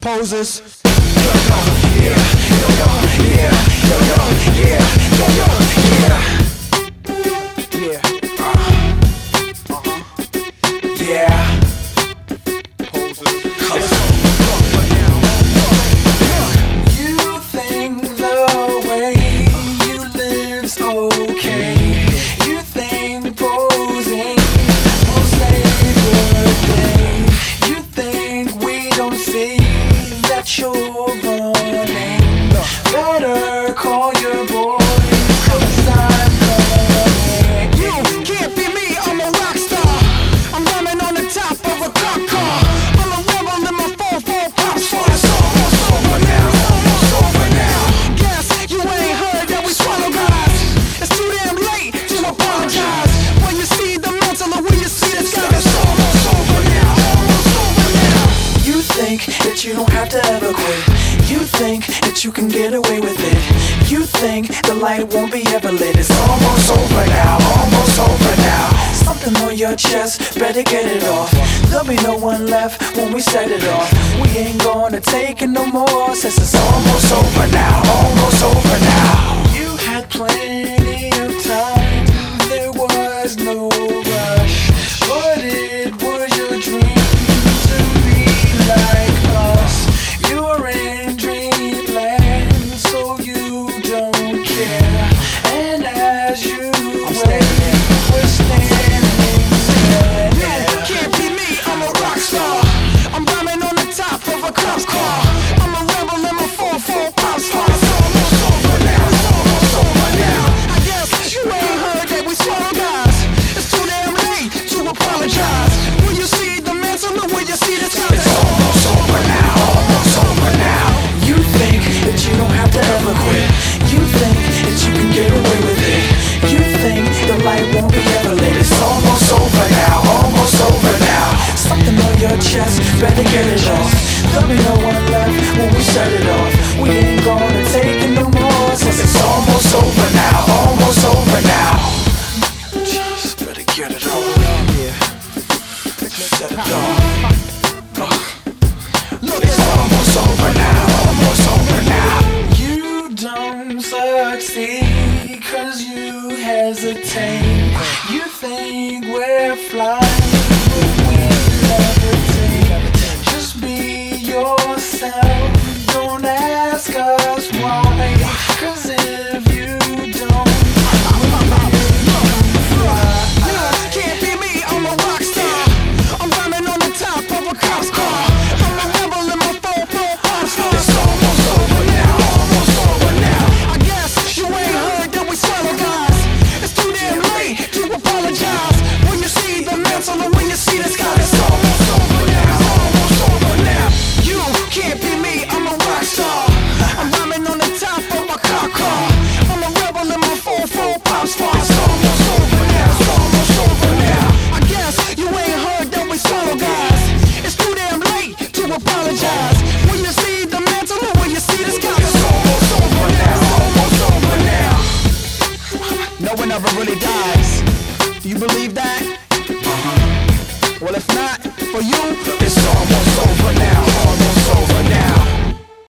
posers. Better call your boys, 'cause I'm coming. You can't be me, I'm a rock star. I'm running on the top of a cop car. I'm a rebel in my 4-4 pop star. It's almost over now, almost over now. Guess you ain't heard that we swallow guys. It's too damn late to apologize. When you see the mountain or when you see the sky, It's almost over now, almost over now. You think that you don't have to ever quit. You think that you can get away with it. You think the light won't be ever lit. It's almost over now, almost over now. Something on your chest, better get it off. There'll be no one left when we set it off. We ain't gonna take it no more, since it's almost over now, almost over now. You had plenty of time, there was no rush, but it was your dream to be like us. You're in dreamland, so you don't care. And as you wait, we're standing there. you can't be me, I'm a rock star. I'm rhyming on the top of a cop's car. I'm a rebel in my 4-4 pop star. It's almost over now, it's almost over now. I guess you ain't heard that we swallow guys. It's too damn late to apologize. When you see the mantle or when you see the sky, It's almost over now, almost over now. You think that you don't have to ever quit. You think that you can get away with it. You think the light won't be ever lit. It's almost over now, almost over now. Something on your chest, better get it off. There'll be no one left when we set it off. We ain't gonna take it no more, since it's almost over now, almost over now. Just better get it off. Set it off. look It's at almost over now, almost over now. you don't succeed 'cause you hesitate. You think we're flying, but we levitate. Just be yourself, don't ask us why, 'cause if you don't, can't be me, I'm a rock star. I'm rhyming on the top of a cop's car. I'm a rebel in my 4-4 pop star. It's almost over now, almost over now. I guess you ain't heard that we swallow guys. It's too damn late to apologize. When you see the mantle or when you see the sky.